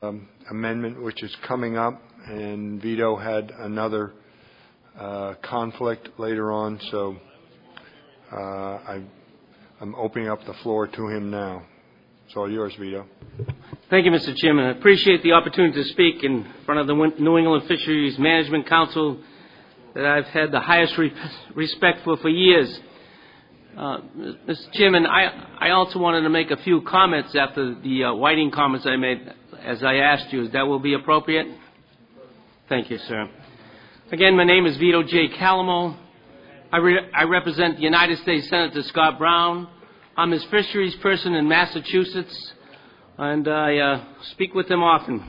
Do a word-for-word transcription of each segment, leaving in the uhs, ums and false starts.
um, amendment which is coming up, and Vito had another uh, conflict later on, so uh, I, I'm opening up the floor to him now. It's all yours, Vito. Thank you, Mister Chairman. I appreciate the opportunity to speak in front of the New England Fisheries Management Council that I've had the highest re- respect for for years. Uh, Mister Chairman, I, I also wanted to make a few comments after the uh, whiting comments I made, as I asked you. That will be appropriate? Thank you, sir. Again, my name is Vito J. Calamo. I, re- I represent the United States Senator Scott Brown. I'm his fisheries person in Massachusetts, and I uh, speak with him often.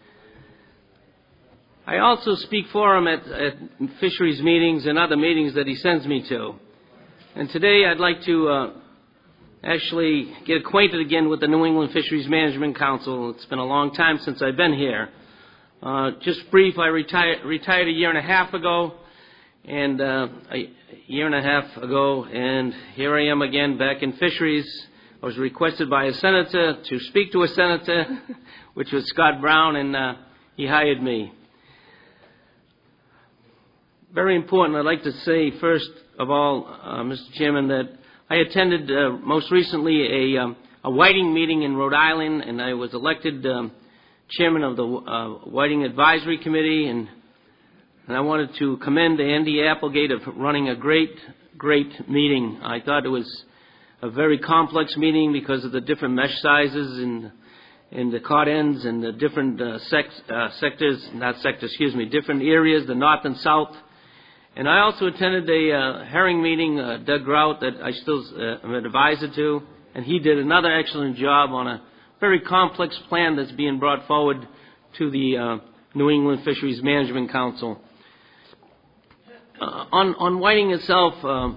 I also speak for him at, at fisheries meetings and other meetings that he sends me to. And today I'd like to uh, actually get acquainted again with the New England Fisheries Management Council. It's been a long time since I've been here. Uh, just brief, I retired, retired a year and a half ago, and uh, a year and a half ago, and here I am again back in fisheries. I was requested by a senator to speak to a senator, which was Scott Brown, and uh, he hired me. Very important, I'd like to say first of all, uh, Mister Chairman, that I attended uh, most recently a, um, a whiting meeting in Rhode Island, and I was elected um, chairman of the uh, Whiting Advisory Committee, and, and I wanted to commend Andy Applegate of running a great, great meeting. I thought it was a very complex meeting because of the different mesh sizes and in the cod ends and the different uh, sex, uh, sectors, not sectors, excuse me, different areas, the north and south. And I also attended a uh, herring meeting, uh, Doug Grout, that I still uh, am an advisor to, and he did another excellent job on a very complex plan that's being brought forward to the uh, New England Fisheries Management Council. Uh, on, on whiting itself, uh,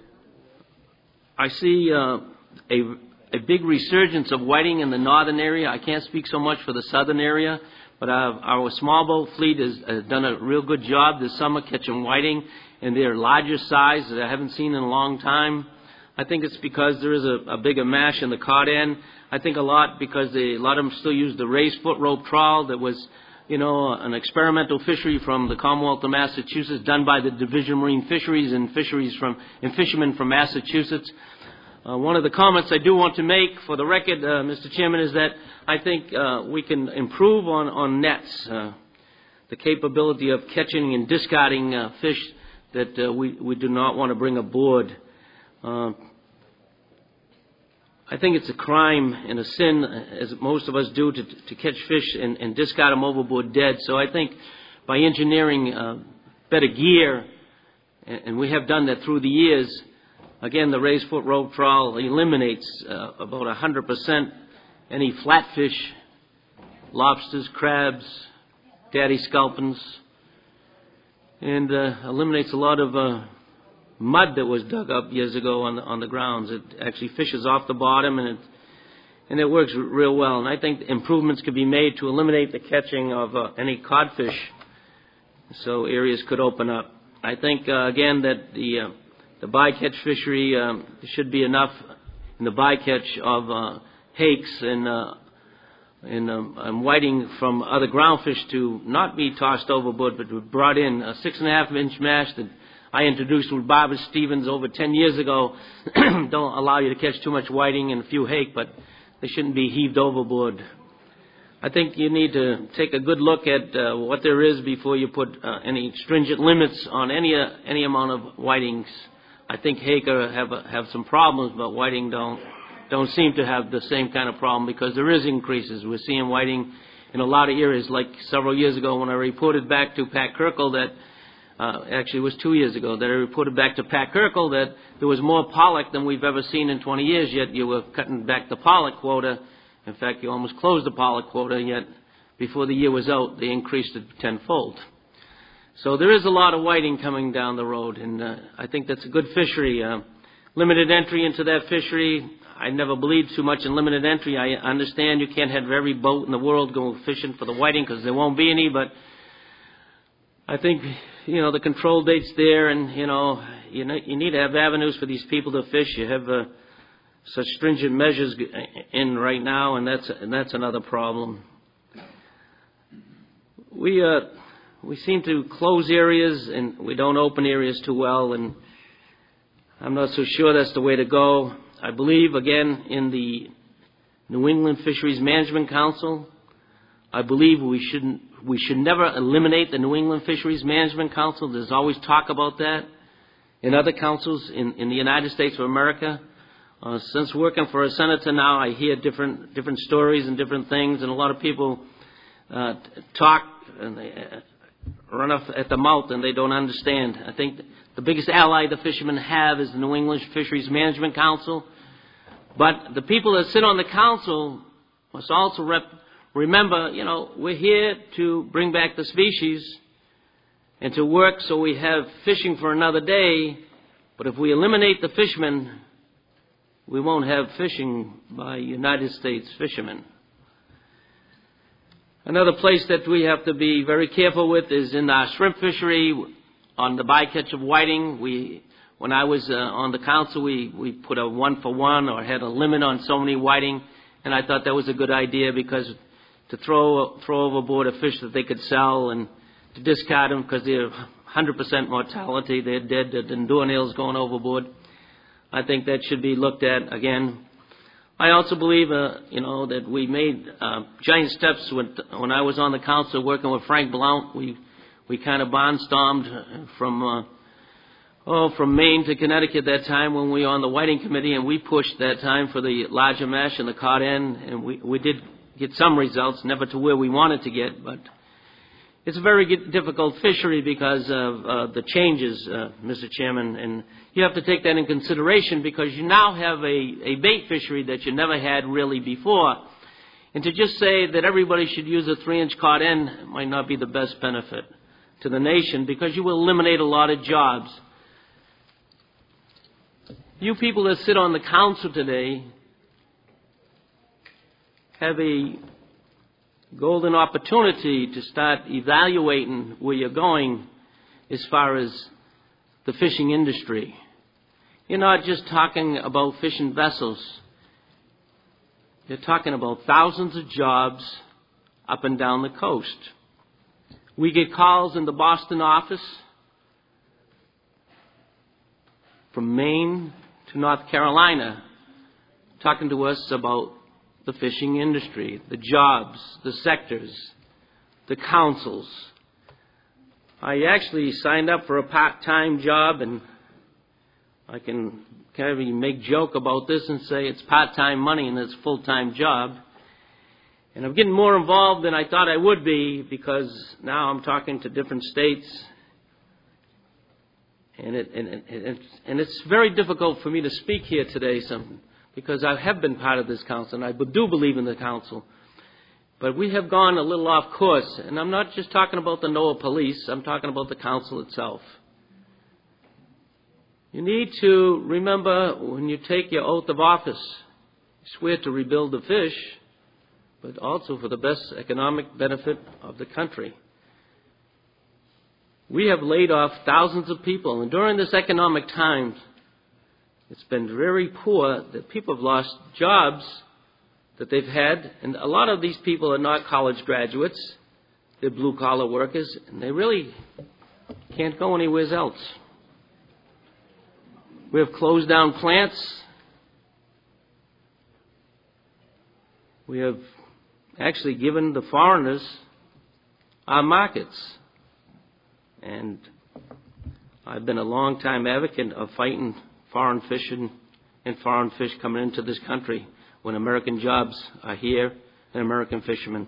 I see uh, a, a big resurgence of whiting in the northern area. I can't speak so much for the southern area, but our, our small boat fleet has, has done a real good job this summer catching whiting, and they're larger size that I haven't seen in a long time. I think it's because there is a, a bigger mash in the cod end. I think a lot because they, a lot of them still use the raised foot rope trawl that was, you know, an experimental fishery from the Commonwealth of Massachusetts done by the Division of Marine Fisheries and fisheries from and fishermen from Massachusetts. Uh, one of the comments I do want to make for the record, uh, Mister Chairman, is that I think uh, we can improve on, on nets, uh, the capability of catching and discarding uh, fish that uh, we, we do not want to bring aboard. Uh, I think it's a crime and a sin, as most of us do, to, to catch fish and, and discard them overboard dead. So I think by engineering uh, better gear, and, and we have done that through the years, again, the raised foot rope trawl eliminates uh, about one hundred percent any flatfish, lobsters, crabs, daddy sculpins, and uh, eliminates a lot of uh, mud that was dug up years ago on the, on the grounds. It actually fishes off the bottom, and it, and it works real well. And I think improvements could be made to eliminate the catching of uh, any codfish, so areas could open up. I think, uh, again, that the... Uh, The bycatch fishery, um, should be enough in the bycatch of uh, hakes and, uh, and, um, and whiting from other groundfish to not be tossed overboard, but brought in. A six and a half inch mash that I introduced with Barbara Stevens over ten years ago don't allow you to catch too much whiting and a few hake, but they shouldn't be heaved overboard. I think you need to take a good look at uh, what there is before you put uh, any stringent limits on any uh, any amount of whitings. I think hake have have some problems, but whiting don't don't seem to have the same kind of problem because there is increases. We're seeing whiting in a lot of areas. Like several years ago, when I reported back to Pat Kirkle that uh, actually it was two years ago that I reported back to Pat Kirkle that there was more pollock than we've ever seen in twenty years. Yet you were cutting back the pollock quota. In fact, you almost closed the pollock quota. Yet before the year was out, they increased it tenfold. So there is a lot of whiting coming down the road, and uh, I think that's a good fishery. Uh, limited entry into that fishery, I never believed too much in limited entry. I understand you can't have every boat in the world go fishing for the whiting because there won't be any, but I think, you know, the control date's there, and, you know, you, know, you need to have avenues for these people to fish. You have uh, such stringent measures in right now, and that's, and that's another problem. we uh, we seem to close areas and we don't open areas too well, and I'm not so sure that's the way to go. I believe, again, in the New England Fisheries Management Council. I believe we shouldn't, we should never eliminate the New England Fisheries Management Council. There's always talk about that in other councils in, in the United States of America. Uh, since working for a senator now, I hear different different stories and different things, and a lot of people uh, talk and they uh, run off at the mouth and they don't understand. I think the biggest ally the fishermen have is the New England Fisheries Management Council. But the people that sit on the council must also rep, remember, you know, we're here to bring back the species and to work so we have fishing for another day. But if we eliminate the fishermen, we won't have fishing by United States fishermen. Another place that we have to be very careful with is in our shrimp fishery on the bycatch of whiting. We, when I was uh, on the council, we, we put a one for one or had a limit on so many whiting, and I thought that was a good idea because to throw throw overboard a fish that they could sell and to discard them because they're one hundred percent mortality, they're dead, the doornails going overboard. I think that should be looked at again. I also believe, uh, you know, that we made uh, giant steps when, when I was on the council working with Frank Blount. We we kind of barnstormed from uh, oh from Maine to Connecticut that time when we were on the whiting committee, and we pushed that time for the larger mesh and the cod end, and we we did get some results, never to where we wanted to get, but it's a very difficult fishery because of uh, the changes, uh, Mister Chairman, and you have to take that in consideration because you now have a, a bait fishery that you never had really before. And to just say that everybody should use a three-inch cod end might not be the best benefit to the nation because you will eliminate a lot of jobs. You people that sit on the council today have a golden opportunity to start evaluating where you're going as far as the fishing industry. You're not just talking about fishing vessels. You're talking about thousands of jobs up and down the coast. We get calls in the Boston office from Maine to North Carolina talking to us about the fishing industry, the jobs, the sectors, the councils. I actually signed up for a part-time job, and I can kind of make joke about this and say it's part-time money and it's a full-time job. And I'm getting more involved than I thought I would be because now I'm talking to different states. And, it, and, and, and it's very difficult for me to speak here today some, because I have been part of this council and I do believe in the council. But we have gone a little off course. And I'm not just talking about the NOAA police. I'm talking about the council itself. You need to remember when you take your oath of office, you swear to rebuild the fish, but also for the best economic benefit of the country. We have laid off thousands of people, and during this economic time, it's been very poor that people have lost jobs that they've had, and a lot of these people are not college graduates. They're blue-collar workers, and they really can't go anywhere else. We have closed down plants. We have actually given the foreigners our markets. And I've been a long-time advocate of fighting foreign fishing and foreign fish coming into this country when American jobs are here and American fishermen.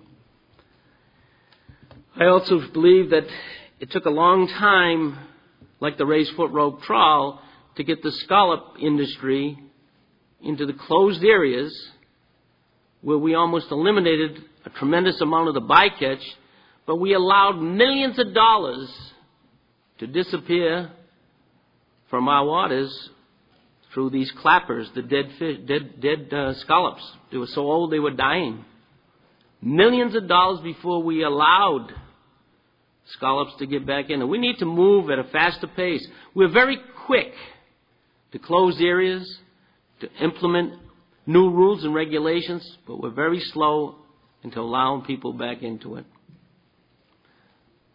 I also believe that it took a long time, like the raised foot rope trawl, to get the scallop industry into the closed areas where we almost eliminated a tremendous amount of the bycatch, but we allowed millions of dollars to disappear from our waters through these clappers, the dead fish, dead, dead uh, scallops. They were so old they were dying. Millions of dollars before we allowed scallops to get back in. And we need to move at a faster pace. We're very quick to close areas, to implement new rules and regulations, but we're very slow into allowing people back into it.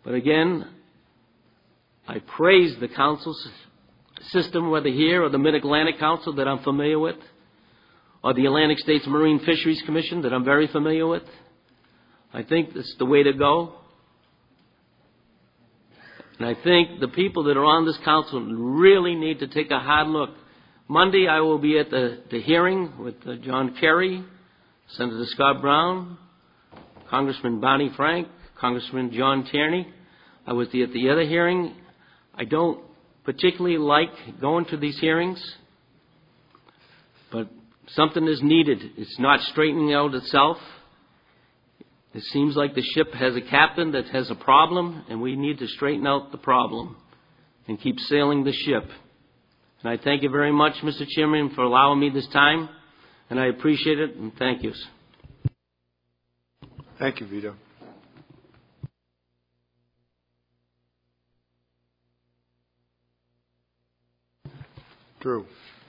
But again, I praise the council system, whether here or the Mid-Atlantic Council that I'm familiar with, or the Atlantic States Marine Fisheries Commission that I'm very familiar with. I think that's the way to go. And I think the people that are on this council really need to take a hard look. Monday I will be at the, the hearing with uh, John Kerry, Senator Scott Brown, Congressman Barney Frank, Congressman John Tierney. I was the, at the other hearing. I don't particularly like going to these hearings, but something is needed. It's not straightening out itself. It seems like the ship has a captain that has a problem, and we need to straighten out the problem and keep sailing the ship. And I thank you very much, Mister Chairman, for allowing me this time, and I appreciate it, and thank you. Thank you, Vito. Drew.